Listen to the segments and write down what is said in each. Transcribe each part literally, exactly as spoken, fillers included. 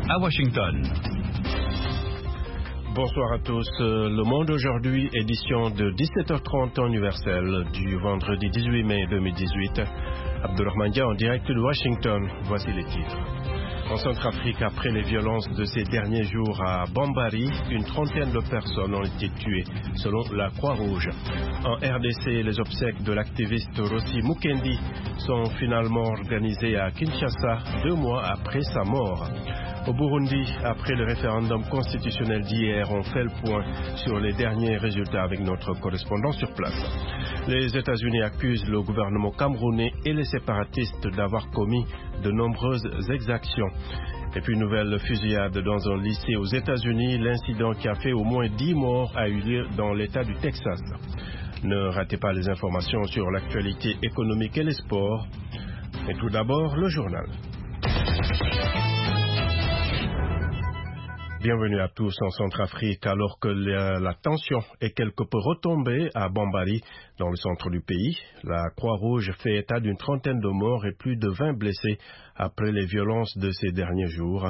à Washington. Bonsoir à tous. Le Monde aujourd'hui, édition de dix-sept heures trente temps universel du vendredi dix-huit mai deux mille dix-huit. Abdulrahman Dia en direct de Washington. Voici les titres. En Centrafrique, après les violences de ces derniers jours à Bambari, une trentaine de personnes ont été tuées, selon la Croix-Rouge. En R D C, les obsèques de l'activiste Rossi Mukendi sont finalement organisées à Kinshasa, deux mois après sa mort. Au Burundi, après le référendum constitutionnel d'hier, on fait le point sur les derniers résultats avec notre correspondant sur place. Les États-Unis accusent le gouvernement camerounais et les séparatistes d'avoir commis de nombreuses exactions. Et puis, nouvelle fusillade dans un lycée aux États-Unis. L'incident qui a fait au moins dix morts a eu lieu dans l'État du Texas. Ne ratez pas les informations sur l'actualité économique et les sports. Et tout d'abord, le journal. Bienvenue à tous en Centrafrique. Alors que la, la tension est quelque peu retombée à Bambari, dans le centre du pays, la Croix-Rouge fait état d'une trentaine de morts et plus de vingt blessés après les violences de ces derniers jours.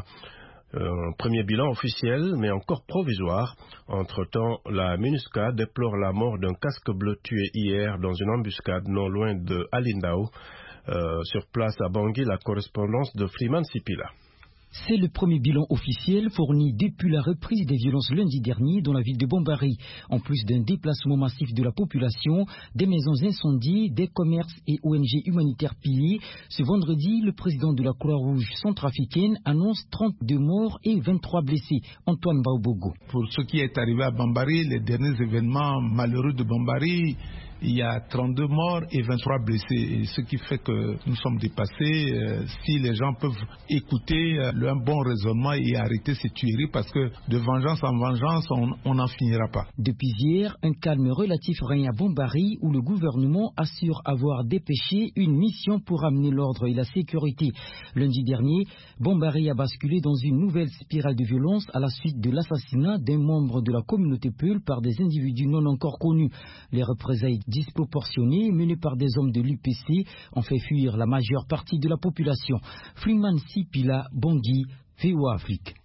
Un premier bilan officiel, mais encore provisoire. Entre-temps, la MINUSCA déplore la mort d'un casque bleu tué hier dans une embuscade non loin de Alindao. Euh, sur place à Bangui, la correspondance de Freeman Sipila. C'est le premier bilan officiel fourni depuis la reprise des violences lundi dernier dans la ville de Bambari. En plus d'un déplacement massif de la population, des maisons incendiées, des commerces et O N G humanitaires pillés, ce vendredi, le président de la Croix-Rouge centrafricaine annonce trente-deux morts et vingt-trois blessés. Antoine Baobogo. Pour ce qui est arrivé à Bambari, les derniers événements malheureux de Bambari, il y a trente-deux morts et vingt-trois blessés. Et ce qui fait que nous sommes dépassés. Euh, si les gens peuvent écouter euh, un bon raisonnement et arrêter ces tueries, parce que de vengeance en vengeance, on n'en finira pas. Depuis hier, un calme relatif règne à Bambari, où le gouvernement assure avoir dépêché une mission pour amener l'ordre et la sécurité. Lundi dernier, Bambari a basculé dans une nouvelle spirale de violence à la suite de l'assassinat d'un membre de la communauté Peul par des individus non encore connus. Les représailles disproportionnées menées par des hommes de l'U P C ont fait fuir la majeure partie de la population. Freeman Sipila, Bangui, V O A Afrique.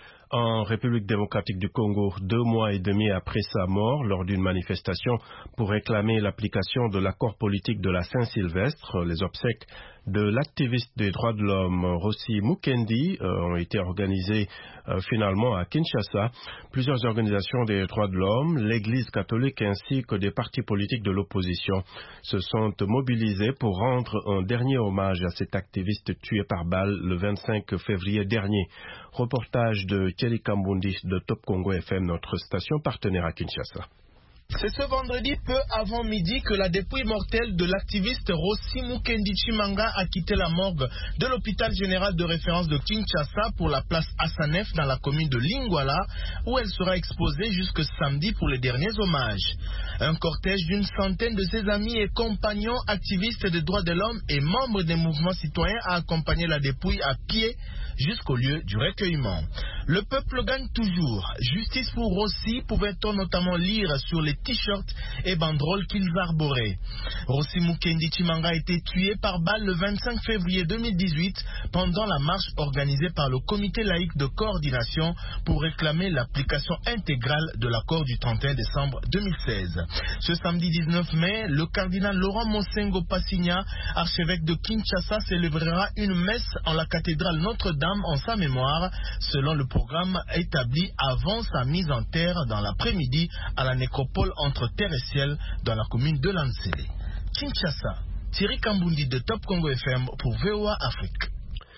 En République démocratique du Congo, deux mois et demi après sa mort, lors d'une manifestation pour réclamer l'application de l'accord politique de la Saint-Sylvestre, les obsèques de l'activiste des droits de l'homme Rossi Mukendi euh, ont été organisées euh, finalement à Kinshasa. Plusieurs organisations des droits de l'homme, l'Église catholique ainsi que des partis politiques de l'opposition se sont mobilisés pour rendre un dernier hommage à cet activiste tué par balle le vingt-cinq février dernier. Reportage de Thierry Kambundi de Top Congo F M, notre station partenaire à Kinshasa. C'est ce vendredi peu avant midi que la dépouille mortelle de l'activiste Rossi Mukendi Chimanga a quitté la morgue de l'hôpital général de référence de Kinshasa pour la place Hassanef dans la commune de Lingwala, où elle sera exposée jusque samedi pour les derniers hommages. Un cortège d'une centaine de ses amis et compagnons activistes des droits de l'homme et membres des mouvements citoyens a accompagné la dépouille à pied jusqu'au lieu du recueillement. Le peuple gagne toujours. Justice pour Rossi, pouvait-on notamment lire sur les t-shirts et banderoles qu'ils arboraient. Rossi Mukendi Chimanga a été tué par balle le vingt-cinq février deux mille dix-huit pendant la marche organisée par le comité laïque de coordination pour réclamer l'application intégrale de l'accord du trente et un décembre deux mille seize. Ce samedi dix-neuf mai, le cardinal Laurent Monsengo Passigna, archevêque de Kinshasa, célébrera une messe en la cathédrale Notre-Dame en sa mémoire, selon le programme établi avant sa mise en terre dans l'après-midi à la nécropole entre terre et ciel dans la commune de Lansele. Kinshasa, Thierry Kambundi de Top Congo F M pour V O A Afrique.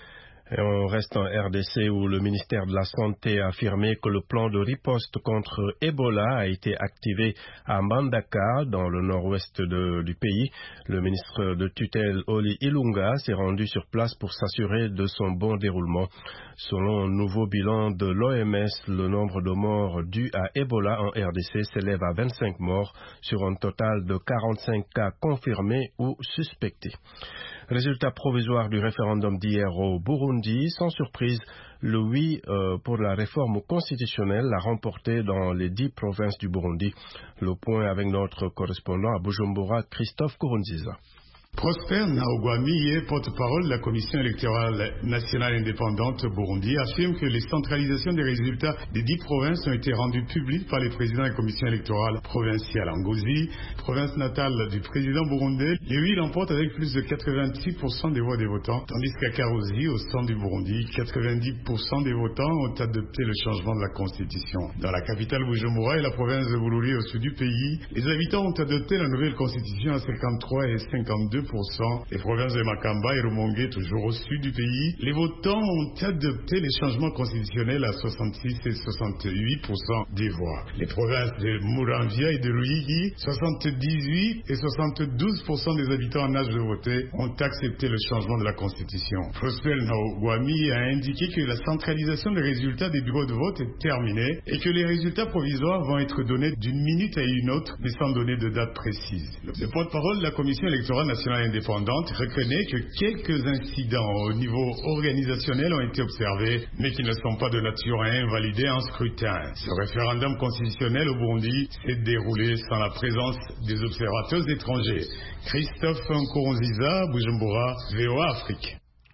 Et on reste en R D C où le ministère de la Santé a affirmé que le plan de riposte contre Ebola a été activé à Mbandaka, dans le nord-ouest de, du pays. Le ministre de tutelle Oli Ilunga s'est rendu sur place pour s'assurer de son bon déroulement. Selon un nouveau bilan de l'O M S, le nombre de morts dus à Ebola en R D C s'élève à vingt-cinq morts sur un total de quarante-cinq cas confirmés ou suspectés. Résultat provisoire du référendum d'hier au Burundi, sans surprise, le oui euh, pour la réforme constitutionnelle l'a remporté dans les dix provinces du Burundi. Le point avec notre correspondant à Bujumbura, Christophe Kurunziza. Prosper Ntahogwamiye, porte-parole de la Commission électorale nationale indépendante Burundi, affirme que les centralisations des résultats des dix provinces ont été rendues publiques par les présidents de la Commission électorale provinciale. En Ngozi, province natale du président burundais, les huit l'emportent avec plus de quatre-vingt-six pour cent des voix des votants, tandis qu'à Karuzi, au centre du Burundi, quatre-vingt-dix pour cent des votants ont adopté le changement de la Constitution. Dans la capitale Bujumbura et la province de Bururi au sud du pays, les habitants ont adopté la nouvelle Constitution à cinquante-trois et cinquante-deux pour cent. Les provinces de Makamba et Rumonge, toujours au sud du pays, les votants ont adopté les changements constitutionnels à soixante-six et soixante-huit pour cent des voix. Les provinces de Muramvya et de Ruyigi, soixante-dix-huit et soixante-douze pour cent des habitants en âge de voter ont accepté le changement de la Constitution. Prosper Ntahogwamiye a indiqué que la centralisation des résultats des bureaux de vote est terminée et que les résultats provisoires vont être donnés d'une minute à une autre, mais sans donner de date précise. Le porte-parole de la Commission électorale nationale indépendante reconnaît que quelques incidents au niveau organisationnel ont été observés, mais qui ne sont pas de nature à invalider un scrutin. Ce référendum constitutionnel au Burundi s'est déroulé sans la présence des observateurs étrangers. Christophe Nkurunziza, Bujumbura, V O A Afrique.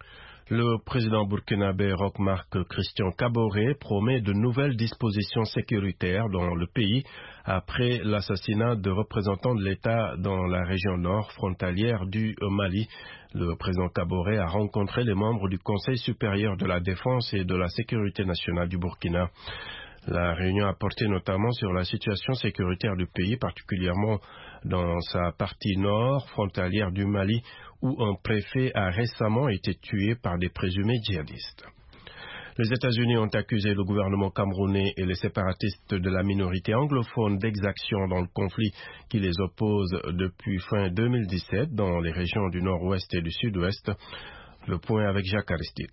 Le président burkinabé Roch-Marc Christian Kaboré promet de nouvelles dispositions sécuritaires dans le pays après l'assassinat de représentants de l'État dans la région nord frontalière du Mali. Le président Kaboré a rencontré les membres du Conseil supérieur de la défense et de la sécurité nationale du Burkina. La réunion a porté notamment sur la situation sécuritaire du pays, particulièrement dans sa partie nord frontalière du Mali, où un préfet a récemment été tué par des présumés djihadistes. Les États-Unis ont accusé le gouvernement camerounais et les séparatistes de la minorité anglophone d'exactions dans le conflit qui les oppose depuis fin deux mille dix-sept dans les régions du nord-ouest et du sud-ouest. Le point avec Jacques Aristide.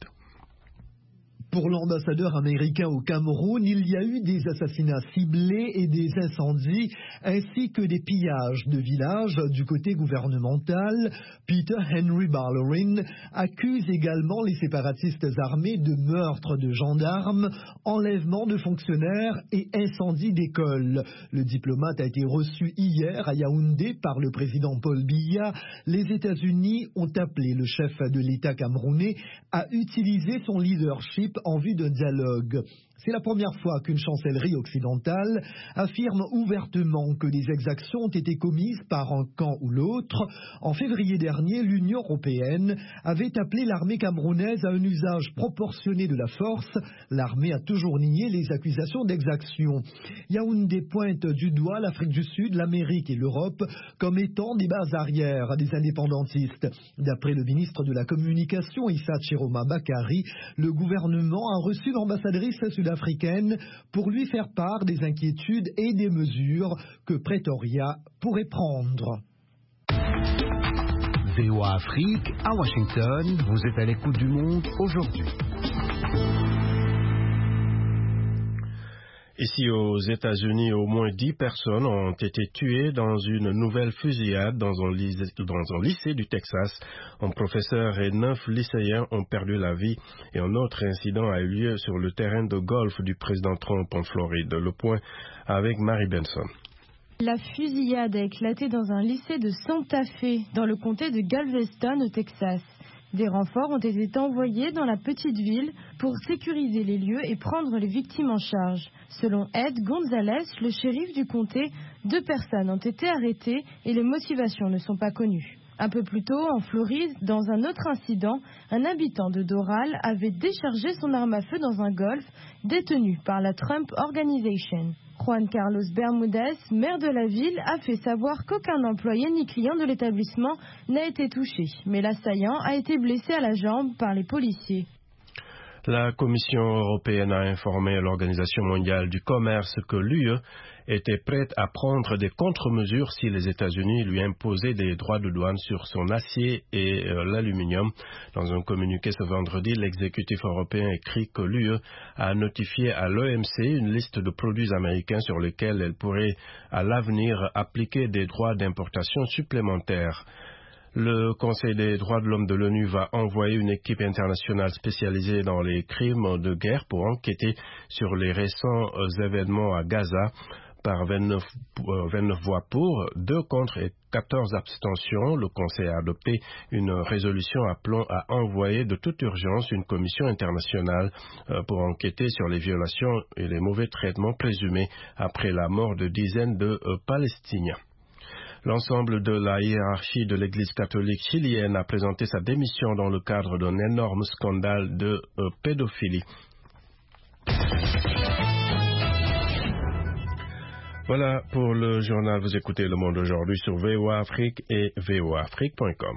Pour l'ambassadeur américain au Cameroun, il y a eu des assassinats ciblés et des incendies, ainsi que des pillages de villages du côté gouvernemental. Peter Henry Ballerin accuse également les séparatistes armés de meurtre de gendarmes, enlèvement de fonctionnaires et incendie d'écoles. Le diplomate a été reçu hier à Yaoundé par le président Paul Biya. Les États-Unis ont appelé le chef de l'État camerounais à utiliser son leadership en vue d'un dialogue. C'est la première fois qu'une chancellerie occidentale affirme ouvertement que des exactions ont été commises par un camp ou l'autre. En février dernier, l'Union européenne avait appelé l'armée camerounaise à un usage proportionné de la force. L'armée a toujours nié les accusations d'exaction. Yaoundé pointe du doigt l'Afrique du Sud, l'Amérique et l'Europe comme étant des bases arrières des indépendantistes. D'après le ministre de la Communication, Issa Chiroma Bakari, le gouvernement a reçu l'ambassadrice sud-africaine africaine pour lui faire part des inquiétudes et des mesures que Pretoria pourrait prendre. V O A Afrique, à Washington, vous êtes à l'écoute du monde aujourd'hui. Ici aux États-Unis, au moins dix personnes ont été tuées dans une nouvelle fusillade dans un lycée, dans un lycée du Texas. Un professeur et neuf lycéens ont perdu la vie et un autre incident a eu lieu sur le terrain de golf du président Trump en Floride. Le point avec Marie Benson. La fusillade a éclaté dans un lycée de Santa Fe, dans le comté de Galveston, au Texas. Des renforts ont été envoyés dans la petite ville pour sécuriser les lieux et prendre les victimes en charge. Selon Ed Gonzalez, le shérif du comté, deux personnes ont été arrêtées et les motivations ne sont pas connues. Un peu plus tôt, en Floride, dans un autre incident, un habitant de Doral avait déchargé son arme à feu dans un golf détenu par la Trump Organization. Juan Carlos Bermudez, maire de la ville, a fait savoir qu'aucun employé ni client de l'établissement n'a été touché, mais l'assaillant a été blessé à la jambe par les policiers. La Commission européenne a informé l'Organisation mondiale du commerce que l'U E était prête à prendre des contre-mesures si les États-Unis lui imposaient des droits de douane sur son acier et euh, l'aluminium. Dans un communiqué ce vendredi, l'exécutif européen écrit que l'U E a notifié à l'O M C une liste de produits américains sur lesquels elle pourrait à l'avenir appliquer des droits d'importation supplémentaires. Le Conseil des droits de l'homme de l'ONU va envoyer une équipe internationale spécialisée dans les crimes de guerre pour enquêter sur les récents événements à Gaza. par vingt-neuf, euh, vingt-neuf voix pour, deux contre et quatorze abstentions. Le Conseil a adopté une résolution appelant à envoyer de toute urgence une commission internationale euh, pour enquêter sur les violations et les mauvais traitements présumés après la mort de dizaines de euh, Palestiniens. L'ensemble de la hiérarchie de l'Église catholique chilienne a présenté sa démission dans le cadre d'un énorme scandale de euh, pédophilie. Voilà pour le journal. Vous écoutez Le Monde aujourd'hui sur V O A Afrique et V O A Afrique point com.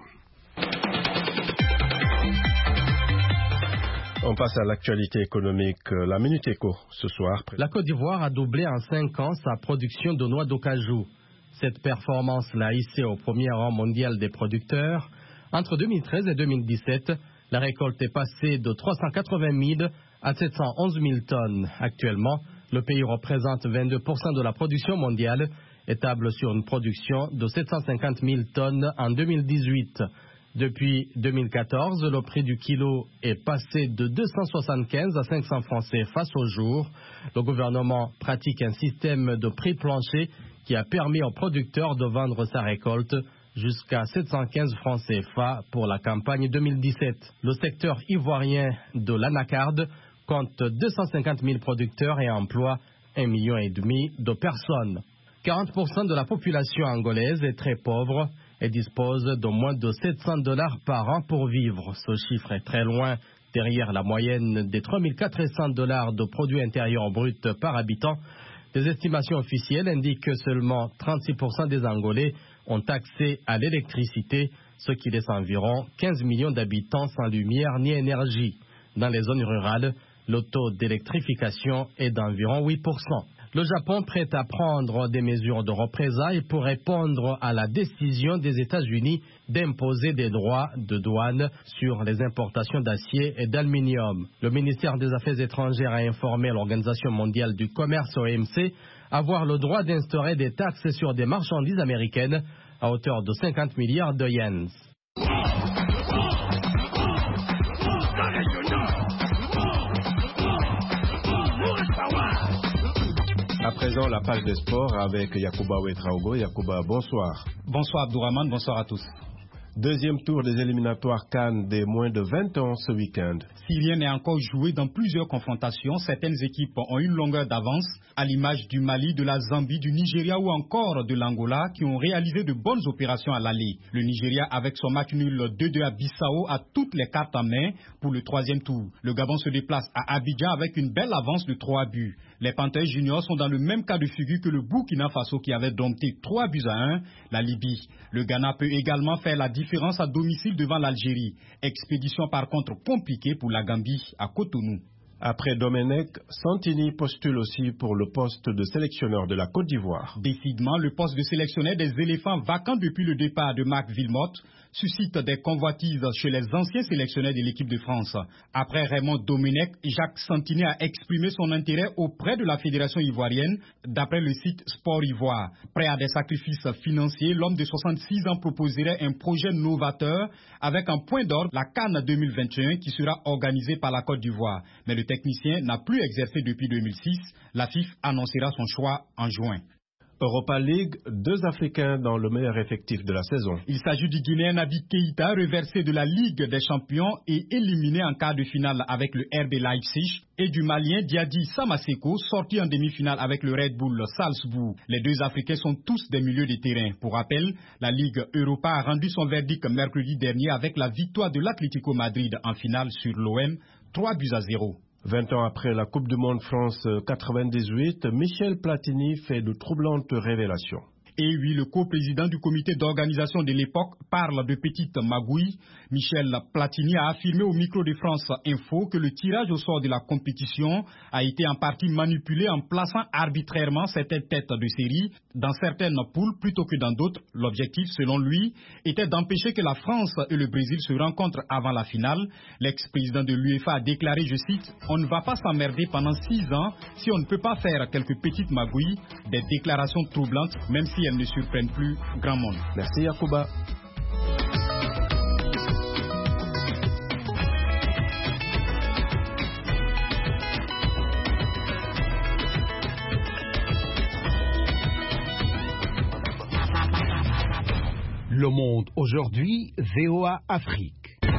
On passe à l'actualité économique. La Minute Éco ce soir. La Côte d'Ivoire a doublé en cinq ans sa production de noix d'acajou. Cette performance l'a hissé au premier rang mondial des producteurs. Entre deux mille treize et deux mille dix-sept, la récolte est passée de trois cent quatre-vingt mille à sept cent onze mille tonnes. Actuellement, le pays représente vingt-deux pour cent de la production mondiale et table sur une production de sept cent cinquante mille tonnes en deux mille dix-huit. Depuis deux mille quatorze, le prix du kilo est passé de deux cent soixante-quinze à cinq cents francs C F A au jour. Le gouvernement pratique un système de prix plancher qui a permis aux producteurs de vendre sa récolte jusqu'à sept cent quinze francs C F A pour la campagne deux mille dix-sept. Le secteur ivoirien de l'anacarde compte deux cent cinquante mille producteurs et emploie un million et demi de personnes. quarante pour cent de la population angolaise est très pauvre et dispose de moins de sept cents dollars par an pour vivre. Ce chiffre est très loin derrière la moyenne des trois mille quatre cents dollars de produit intérieur brut par habitant. Des estimations officielles indiquent que seulement trente-six pour cent des Angolais ont accès à l'électricité, ce qui laisse environ quinze millions d'habitants sans lumière ni énergie. Dans les zones rurales, le taux d'électrification est d'environ huit pour cent. Le Japon prête à prendre des mesures de représailles pour répondre à la décision des États-Unis d'imposer des droits de douane sur les importations d'acier et d'aluminium. Le ministère des Affaires étrangères a informé l'Organisation mondiale du commerce O M C avoir le droit d'instaurer des taxes sur des marchandises américaines à hauteur de cinquante milliards de yens. À présent, la page des sports avec Yacouba Ouetraogo. Yacouba, bonsoir. Bonsoir Abdourahmane, bonsoir à tous. Deuxième tour des éliminatoires CAN des moins de vingt ans ce week-end. Si rien n'est encore joué dans plusieurs confrontations, certaines équipes ont une longueur d'avance, à l'image du Mali, de la Zambie, du Nigeria ou encore de l'Angola, qui ont réalisé de bonnes opérations à l'aller. Le Nigeria, avec son match nul deux deux à Bissau, a toutes les cartes en main pour le troisième tour. Le Gabon se déplace à Abidjan avec une belle avance de trois buts. Les Panthères juniors sont dans le même cas de figure que le Burkina Faso qui avait dompté trois buts à un la Libye. Le Ghana peut également faire la différence à domicile devant l'Algérie. Expédition par contre compliquée pour la Gambie à Cotonou. Après Domenech, Santini postule aussi pour le poste de sélectionneur de la Côte d'Ivoire. Décidément, le poste de sélectionneur des éléphants vacant depuis le départ de Marc Wilmotte suscite des convoitises chez les anciens sélectionneurs de l'équipe de France. Après Raymond Domenech, Jacques Santini a exprimé son intérêt auprès de la fédération ivoirienne, d'après le site Sport Ivoire. Prêt à des sacrifices financiers, l'homme de soixante-six ans proposerait un projet novateur avec un point d'ordre, la CAN deux mille vingt et un, qui sera organisée par la Côte d'Ivoire. Mais le technicien n'a plus exercé depuis deux mille six. La F I F annoncera son choix en juin. Europa League, deux Africains dans le meilleur effectif de la saison. Il s'agit du Guinéen Naby Keïta, reversé de la Ligue des Champions et éliminé en quart de finale avec le R B Leipzig, et du Malien Diadi Samaseko, sorti en demi-finale avec le Red Bull Salzbourg. Les deux Africains sont tous des milieux de terrain. Pour rappel, la Ligue Europa a rendu son verdict mercredi dernier avec la victoire de l'Atlético Madrid en finale sur l'O M, trois buts à zéro. Vingt ans après la Coupe du Monde France quatre-vingt-dix-huit, Michel Platini fait de troublantes révélations. Et oui, le coprésident du comité d'organisation de l'époque parle de petites magouilles. Michel Platini a affirmé au micro de France Info que le tirage au sort de la compétition a été en partie manipulé en plaçant arbitrairement certaines têtes de série dans certaines poules plutôt que dans d'autres. L'objectif, selon lui, était d'empêcher que la France et le Brésil se rencontrent avant la finale. L'ex-président de l'UEFA a déclaré, je cite, « On ne va pas s'emmerder pendant six ans si on ne peut pas faire quelques petites magouilles », des déclarations troublantes, même si elles ne surprennent plus grand monde. Merci Yacouba. Le Monde aujourd'hui, V O A Afrique.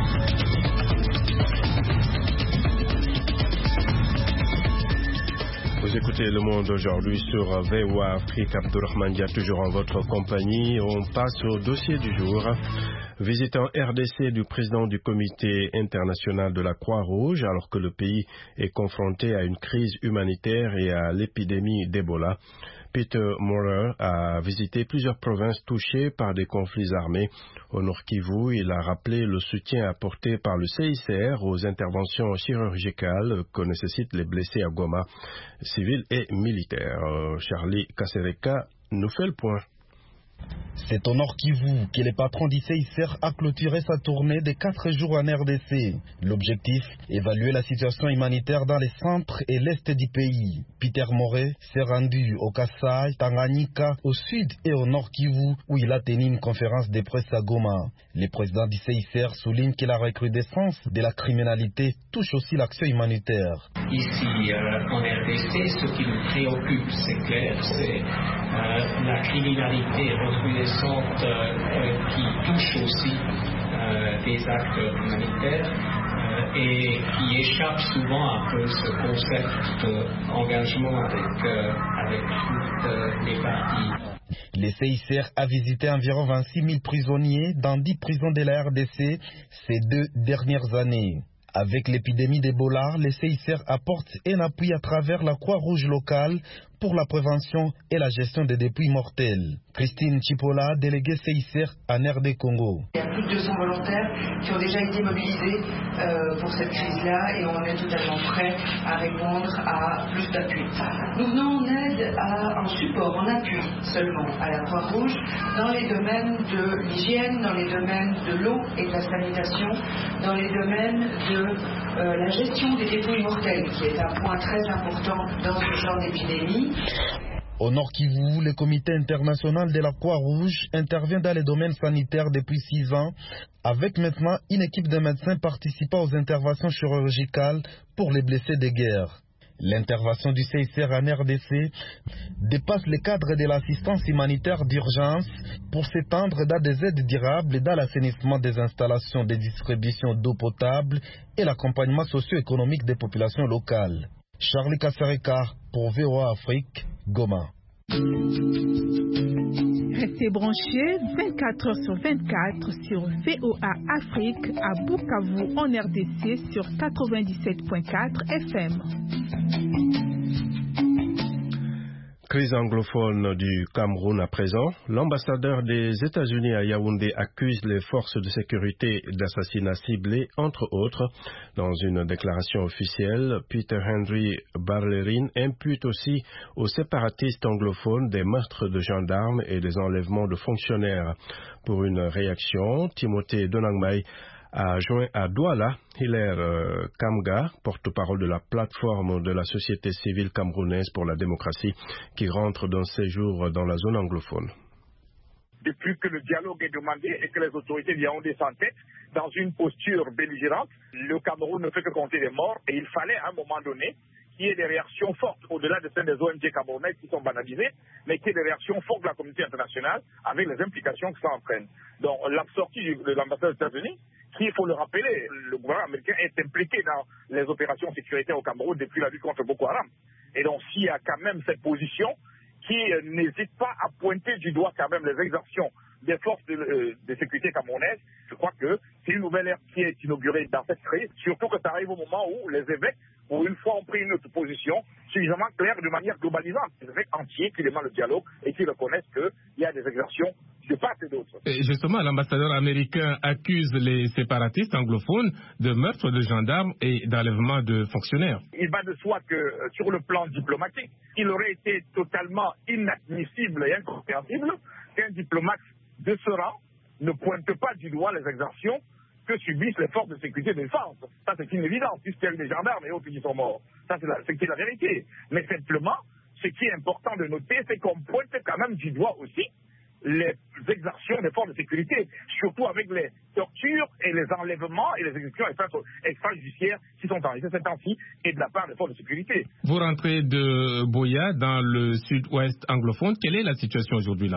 Vous écoutez Le Monde aujourd'hui sur V O A Afrique. Abdourahmane Dia, toujours en votre compagnie. On passe au dossier du jour. Visitant R D C du président du comité international de la Croix-Rouge, alors que le pays est confronté à une crise humanitaire et à l'épidémie d'Ebola. Peter Maurer a visité plusieurs provinces touchées par des conflits armés. Au Nord Kivu, il a rappelé le soutien apporté par le C I C R aux interventions chirurgicales que nécessitent les blessés à Goma, civils et militaires. Charlie Kasereka nous fait le point. C'est au Nord Kivu que le patron du C I C R a clôturé sa tournée de quatre jours en R D C. L'objectif, évaluer la situation humanitaire dans les centres et l'est du pays. Peter Moret s'est rendu au Kasai, Tanganyika, au sud et au Nord Kivu, où il a tenu une conférence de presse à Goma. Le président du C I C R souligne que la recrudescence de la criminalité touche aussi l'action humanitaire. Ici, euh, en R D C, ce qui nous préoccupe, c'est clair, c'est euh, la criminalité recrudescente euh, qui touche aussi euh, des actes humanitaires euh, et qui échappe souvent un peu ce concept d'engagement avec, euh, avec toutes euh, les parties. Le C I C R a visité environ vingt-six mille prisonniers dans dix prisons de la R D C ces deux dernières années. Avec l'épidémie d'Ebola, le C I C R apporte un appui à travers la Croix-Rouge locale pour la prévention et la gestion des dépouilles mortelles. Christine Chipola, déléguée C I C R en R D Congo. Il y a plus de deux cents volontaires qui ont déjà été mobilisés euh, pour cette crise-là et on est totalement prêt à répondre à plus d'appui. Nous venons en aide, à, en support, en appui seulement à la Croix-Rouge dans les domaines de l'hygiène, dans les domaines de l'eau et de la sanitation, dans les domaines de euh, la gestion des dépouilles mortelles, qui est un point très important dans ce genre d'épidémie. Au Nord Kivu, le comité international de la Croix-Rouge intervient dans les domaines sanitaires depuis six ans, avec maintenant une équipe de médecins participant aux interventions chirurgicales pour les blessés de guerre. L'intervention du C I C R en R D C dépasse le cadre de l'assistance humanitaire d'urgence pour s'étendre dans des aides durables et dans l'assainissement des installations de distribution d'eau potable et l'accompagnement socio-économique des populations locales. Charlie Kasereka pour V O A Afrique, Goma. Restez branchés vingt-quatre heures sur vingt-quatre sur V O A Afrique à Bukavu en R D C sur quatre-vingt-dix-sept virgule quatre F M. Crise anglophone du Cameroun à présent. L'ambassadeur des États-Unis à Yaoundé accuse les forces de sécurité d'assassinats ciblés, entre autres. Dans une déclaration officielle, Peter Henry Barlerin impute aussi aux séparatistes anglophones des meurtres de gendarmes et des enlèvements de fonctionnaires. Pour une réaction, Timothée Donangmai a joint à Douala Hilaire euh, Kamga, porte-parole de la plateforme de la société civile camerounaise pour la démocratie, qui rentre d'un séjour dans la zone anglophone. Depuis que le dialogue est demandé et que les autorités de Yaoundé s'entêtent dans une posture belligérante, le Cameroun ne fait que compter les morts et il fallait à un moment donné qu'il y ait des réactions fortes au-delà de celles des O N G camerounaises qui sont banalisées, mais qu'il y ait des réactions fortes de la communauté internationale avec les implications que ça entraîne. Donc la sortie de l'ambassade des États-Unis, qui, il faut le rappeler, le gouvernement américain est impliqué dans les opérations sécuritaires au Cameroun depuis la lutte contre Boko Haram. Et donc s'il y a quand même cette position qui euh, n'hésite pas à pointer du doigt quand même les exactions des forces de, euh, de sécurité camerounaises, je crois que c'est une nouvelle ère qui est inaugurée dans cette crise, surtout que ça arrive au moment où les évêques, pour une fois, ont pris une autre position suffisamment claire de manière globalisante. Les évêques entiers qui demandent le dialogue et qui reconnaissent qu'il y a des exactions de part et d'autre. Et justement, l'ambassadeur américain accuse les séparatistes anglophones de meurtre de gendarmes et d'enlèvement de fonctionnaires. Il va de soi que, euh, sur le plan diplomatique, il aurait été totalement inadmissible et incompréhensible qu'un diplomate de ce rang ne pointe pas du doigt les exactions que subissent les forces de sécurité et de défense. Ça, c'est une évidence, puisqu'il y a eu des gendarmes et autres qui sont morts. Ça, c'est la, c'est la vérité. Mais simplement, ce qui est important de noter, c'est qu'on pointe quand même du doigt aussi les exactions des forces de sécurité, surtout avec les tortures et les enlèvements et les exécutions extrajudiciaires qui sont en réalité ces temps-ci et de la part des forces de sécurité. Vous rentrez de Boya dans le sud-ouest anglophone. Quelle est la situation aujourd'hui là-bas?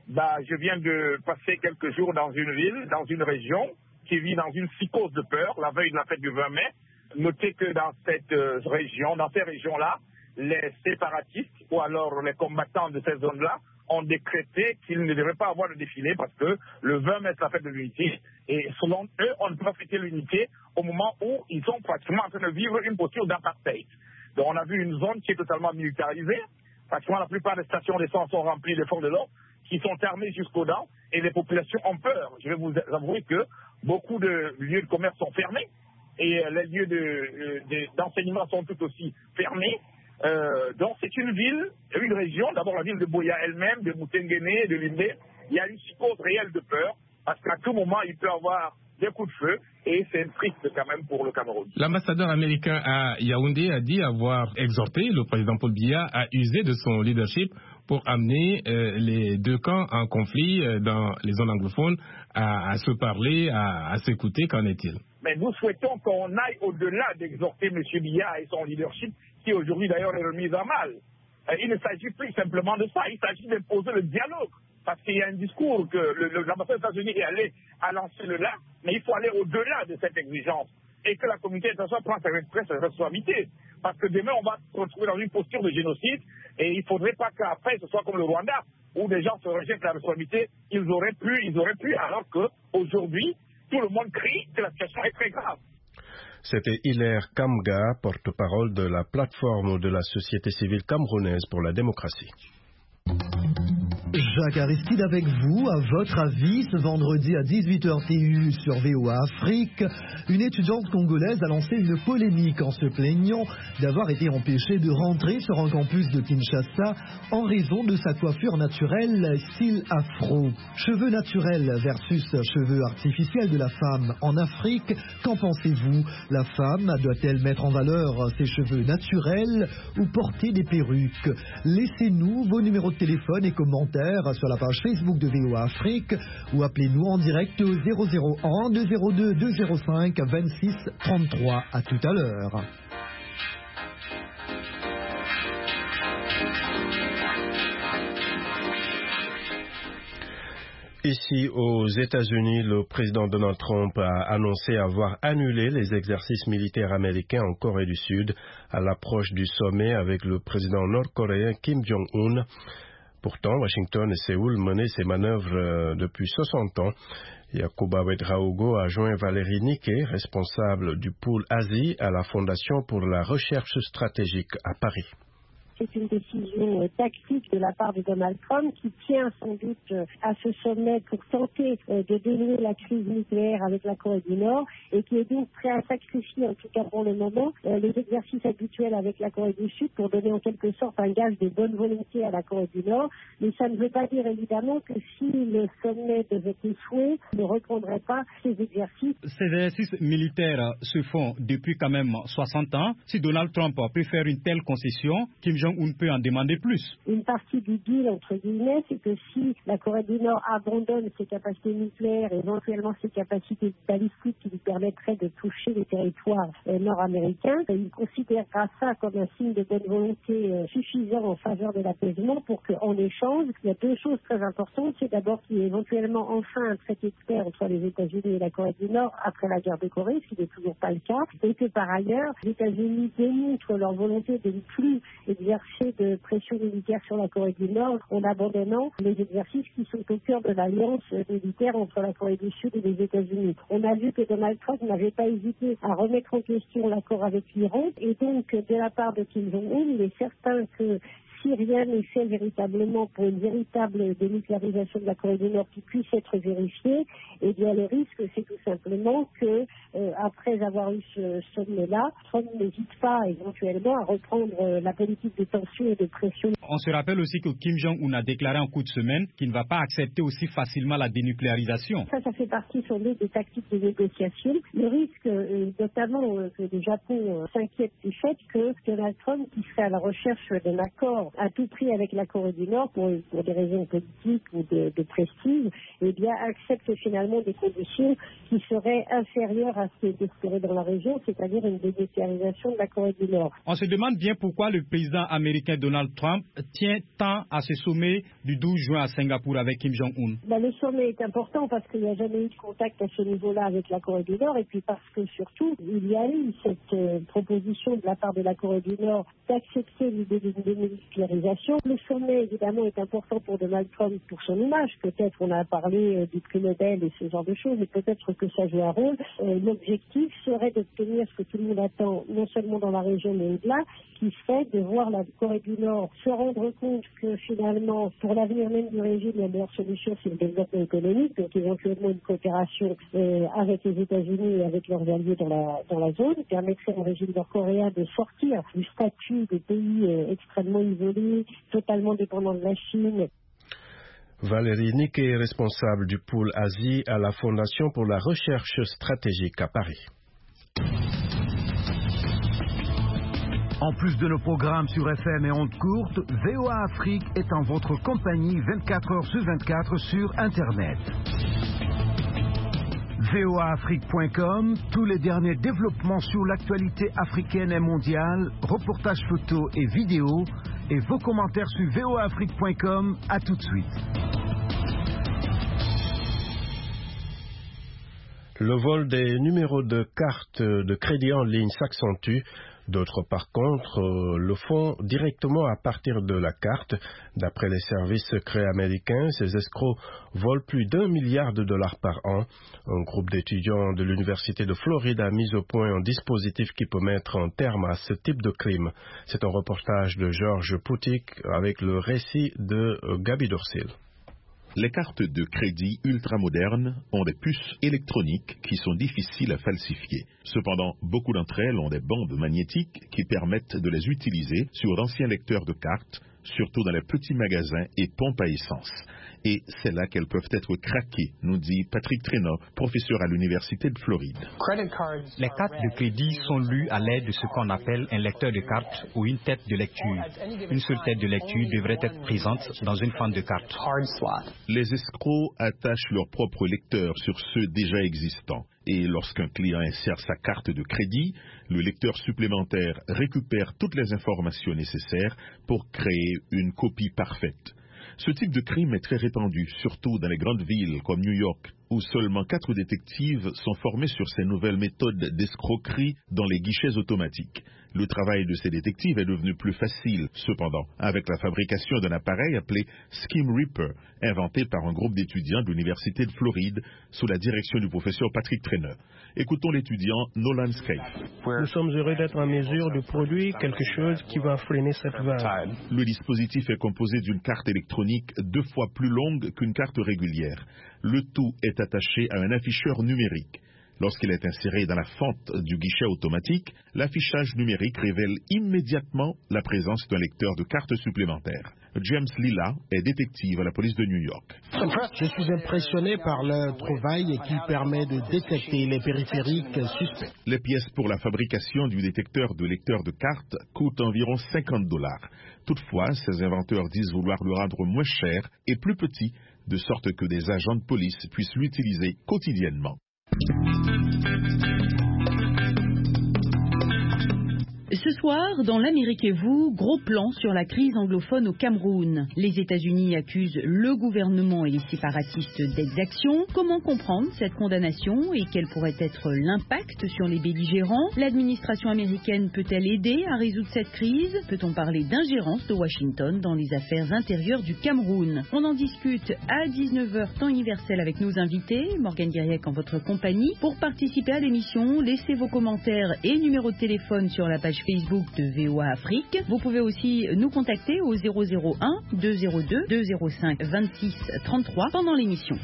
Bah, je viens de passer quelques jours dans une ville, dans une région, qui vit dans une psychose de peur, la veille de la fête du vingt mai. Notez que dans cette euh, région, dans ces régions-là, les séparatistes ou alors les combattants de ces zones-là ont décrété qu'il ne devrait pas avoir de défilé parce que le vingt mai, c'est la fête de l'unité. Et selon eux, on ne peut pas fêter l'unité au moment où ils sont pratiquement en train de vivre une posture d'apartheid. Donc on a vu une zone qui est totalement militarisée. Pratiquement la plupart des stations d'essence sont remplies de forces de l'ordre qui sont armés jusqu'aux dents et les populations ont peur. Je vais vous avouer que beaucoup de lieux de commerce sont fermés et les lieux de, de, d'enseignement sont tout aussi fermés. Euh, donc c'est une ville, une région, d'abord la ville de Buea elle-même, de Moutenguene, de Limbe. Il y a une psychose réelle de peur parce qu'à tout moment il peut y avoir des coups de feu et c'est triste quand même pour le Cameroun. L'ambassadeur américain à Yaoundé a dit avoir exhorté le président Paul Biya à user de son leadership pour amener euh, les deux camps en conflit euh, dans les zones anglophones à, à se parler, à, à s'écouter. Qu'en est-il? Mais nous souhaitons qu'on aille au-delà d'exhorter M. Biya et son leadership qui aujourd'hui d'ailleurs est remis à mal. Euh, il ne s'agit plus simplement de ça, il s'agit d'imposer le dialogue. Parce qu'il y a un discours que le, le, l'ambassade des États-Unis est allé à lancer le là, mais il faut aller au-delà de cette exigence et que la communauté internationale prenne sa, sa responsabilité. Parce que demain, on va se retrouver dans une posture de génocide et il ne faudrait pas qu'après, ce soit comme le Rwanda, où des gens se rejettent la responsabilité. Ils auraient pu, ils auraient pu, alors qu'aujourd'hui, tout le monde crie que la situation est très grave. C'était Hilaire Kamga, porte-parole de la plateforme de la société civile camerounaise pour la démocratie. Jacques Aristide avec vous, à votre avis, ce vendredi à dix-huit heures T U sur V O A Afrique, une étudiante congolaise a lancé une polémique en se plaignant d'avoir été empêchée de rentrer sur un campus de Kinshasa en raison de sa coiffure naturelle style afro. Cheveux naturels versus cheveux artificiels de la femme en Afrique, qu'en pensez-vous? La femme doit-elle mettre en valeur ses cheveux naturels ou porter des perruques? Laissez-nous vos numéros de téléphone et commentaires sur la page Facebook de V O A Afrique ou appelez-nous en direct au zéro zéro un deux zéro deux deux zéro cinq vingt-six trente-trois. À tout à l'heure. Ici aux États-Unis, le président Donald Trump a annoncé avoir annulé les exercices militaires américains en Corée du Sud à l'approche du sommet avec le président nord-coréen Kim Jong-un. Pourtant, Washington et Séoul menaient ces manœuvres depuis soixante ans. Yacouba Ouedraogo a joint Valérie Niquet, responsable du pôle Asie à la Fondation pour la recherche stratégique à Paris. C'est une décision euh, tactique de la part de Donald Trump qui tient sans doute euh, à ce sommet pour tenter euh, de dénouer la crise nucléaire avec la Corée du Nord et qui est donc prêt à sacrifier, en tout cas pour le moment, euh, les exercices habituels avec la Corée du Sud pour donner en quelque sorte un gage de bonne volonté à la Corée du Nord. Mais ça ne veut pas dire évidemment que si le sommet devait échouer, il ne reprendrait pas ces exercices. Ces exercices militaires se font depuis quand même soixante ans. Si Donald Trump peut faire une telle concession, Kim Jong-un peut en demander plus. Une partie du deal, entre guillemets, c'est que si la Corée du Nord abandonne ses capacités nucléaires et éventuellement ses capacités balistiques qui lui permettraient de toucher les territoires euh, nord-américains, il considérera ça comme un signe de bonne volonté euh, suffisant en faveur de l'apaisement pour qu'en échange, il y a deux choses très importantes. C'est d'abord qu'il y ait éventuellement enfin un traité de paix entre les États-Unis et la Corée du Nord après la guerre de Corée, ce qui n'est toujours pas le cas, et que par ailleurs, les États-Unis démontrent leur volonté de ne plus exercer de pression militaire sur la Corée du Nord en abandonnant les exercices qui sont au cœur de l'alliance militaire entre la Corée du Sud et les États-Unis. On a vu que Donald Trump n'avait pas hésité à remettre en question l'accord avec l'Iran et donc de la part de Kim Jong-un, il est certain que si rien n'est fait véritablement pour une véritable dénucléarisation de la Corée du Nord qui puisse être vérifiée, eh bien le risque c'est tout simplement que euh, après avoir eu ce sommet-là, Trump n'hésite pas éventuellement à reprendre euh, la politique de tension et de pression. On se rappelle aussi que Kim Jong-un a déclaré en coup de semaine qu'il ne va pas accepter aussi facilement la dénucléarisation. Ça, ça fait partie sans doute des tactiques de négociation. Le risque, euh, notamment euh, que le Japon euh, s'inquiète du fait que Donald Trump, qui serait à la recherche d'un accord à tout prix avec la Corée du Nord pour, pour des raisons politiques ou de, de prestige, eh bien accepte finalement des conditions qui seraient inférieures à ce qui est espéré dans la région, c'est-à-dire une dénucléarisation de la Corée du Nord. On se demande bien pourquoi le président américain Donald Trump tient tant à ce sommet du douze juin à Singapour avec Kim Jong-un? Ben, le sommet est important parce qu'il n'y a jamais eu de contact à ce niveau-là avec la Corée du Nord et puis parce que surtout, il y a eu cette euh, proposition de la part de la Corée du Nord d'accepter l'idée d'une démilitarisation. Le sommet, évidemment, est important pour Donald Trump, pour son image. Peut-être, on a parlé euh, du prix Nobel et ce genre de choses, et peut-être que ça joue un rôle. Euh, l'objectif serait d'obtenir ce que tout le monde attend, non seulement dans la région, mais au-delà, qui serait de voir la Corée du Nord se rendre compte que finalement, pour l'avenir même du régime, la meilleure solution, c'est le développement économique, donc éventuellement une coopération euh, avec les États-Unis et avec leurs alliés dans la, dans la zone, permettrait au régime nord-coréen de sortir du statut de pays euh, extrêmement isolé, totalement dépendant de la Chine. Valérie Niquet, responsable du pôle Asie à la Fondation pour la recherche stratégique à Paris. En plus de nos programmes sur F M et ondes courtes, V O A Afrique est en votre compagnie vingt-quatre heures sur vingt-quatre sur Internet. V O A Afrique point com, tous les derniers développements sur l'actualité africaine et mondiale, reportages photos et vidéos, et vos commentaires sur V O A Afrique point com. À tout de suite. Le vol des numéros de cartes de crédit en ligne s'accentue. D'autres, par contre, euh, le font directement à partir de la carte. D'après les services secrets américains, ces escrocs volent plus d'un milliard de dollars par an. Un groupe d'étudiants de l'Université de Floride a mis au point un dispositif qui peut mettre un terme à ce type de crime. C'est un reportage de Georges Poutik avec le récit de euh, Gabi Dorsil. Les cartes de crédit ultramodernes ont des puces électroniques qui sont difficiles à falsifier. Cependant, beaucoup d'entre elles ont des bandes magnétiques qui permettent de les utiliser sur d'anciens lecteurs de cartes, surtout dans les petits magasins et pompes à essence. Et c'est là qu'elles peuvent être craquées, nous dit Patrick Trenor, professeur à l'Université de Floride. Les cartes de crédit sont lues à l'aide de ce qu'on appelle un lecteur de cartes ou une tête de lecture. Une seule tête de lecture devrait être présente dans une fente de cartes. Les escrocs attachent leur propre lecteur sur ceux déjà existants. Et lorsqu'un client insère sa carte de crédit, le lecteur supplémentaire récupère toutes les informations nécessaires pour créer une copie parfaite. Ce type de crime est très répandu, surtout dans les grandes villes comme New York, où seulement quatre détectives sont formés sur ces nouvelles méthodes d'escroquerie dans les guichets automatiques. Le travail de ces détectives est devenu plus facile, cependant, avec la fabrication d'un appareil appelé Scheme Reaper, inventé par un groupe d'étudiants de l'Université de Floride sous la direction du professeur Patrick Trenor. Écoutons l'étudiant Nolan Scaife. Nous sommes heureux d'être en mesure de produire quelque chose qui va freiner cette vague. Le dispositif est composé d'une carte électronique deux fois plus longue qu'une carte régulière. Le tout est attaché à un afficheur numérique. Lorsqu'il est inséré dans la fente du guichet automatique, l'affichage numérique révèle immédiatement la présence d'un lecteur de cartes supplémentaires. James Lilla est détective à la police de New York. Je suis impressionné par le travail qui permet de détecter les périphériques suspects. Les pièces pour la fabrication du détecteur de lecteur de cartes coûtent environ cinquante dollars. Toutefois, ces inventeurs disent vouloir le rendre moins cher et plus petit, de sorte que des agents de police puissent l'utiliser quotidiennement. Ce soir, dans l'Amérique et vous, gros plan sur la crise anglophone au Cameroun. Les États-Unis accusent le gouvernement et les séparatistes d'exaction. Comment comprendre cette condamnation et quel pourrait être l'impact sur les belligérants? L'administration américaine peut-elle aider à résoudre cette crise? Peut-on parler d'ingérence de Washington dans les affaires intérieures du Cameroun? On en discute à dix-neuf heures temps universel avec nos invités. Morgane Guiriec en votre compagnie. Pour participer à l'émission, laissez vos commentaires et numéros de téléphone sur la page Facebook de V O A Afrique. Vous pouvez aussi nous contacter au zéro zéro un deux zéro deux deux zéro cinq vingt-six trente-trois pendant l'émission.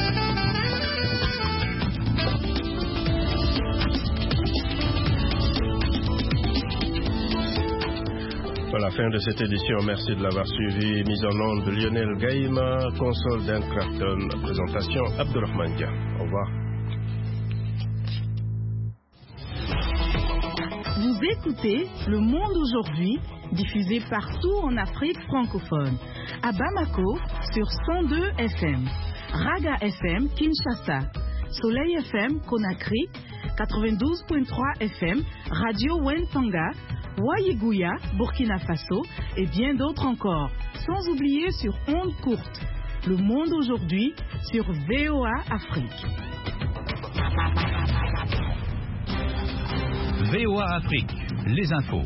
À la fin de cette édition, merci de l'avoir suivi. Mise en onde de Lionel Gaïma, console d'Anne Crafton, présentation Abdurrahman Dia. Au revoir. Vous écoutez Le Monde aujourd'hui, diffusé partout en Afrique francophone. À Bamako, sur cent deux F M. Raga F M, Kinshasa. Soleil F M, Conakry. quatre-vingt-douze virgule trois F M, Radio Wentanga. Ouaïgouya, Burkina Faso et bien d'autres encore. Sans oublier sur ondes courtes. Le monde aujourd'hui sur V O A Afrique. V O A Afrique, les infos.